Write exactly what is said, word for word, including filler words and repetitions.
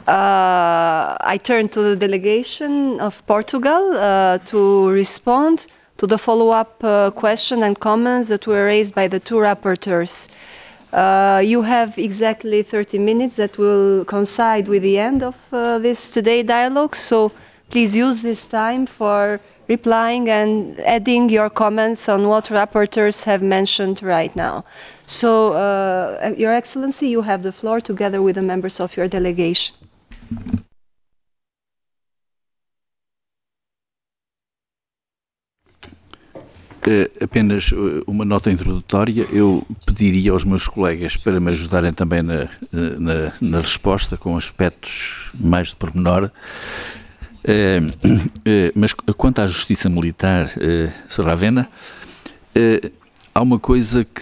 Uh, I turn to the delegation of Portugal uh, to respond to the follow-up uh, question and comments that were raised by the two rapporteurs. Uh, you have exactly thirty minutes that will coincide with the end of uh, this today dialogue, so please use this time for replying and adding your comments on what rapporteurs have mentioned right now. So, uh, Your Excellency, you have the floor together with the members of your delegation. Apenas uma nota introdutória. Eu pediria aos meus colegas para me ajudarem também na, na, na resposta, com aspectos mais de pormenor. Mas quanto à justiça militar, senhora Avena, há uma coisa que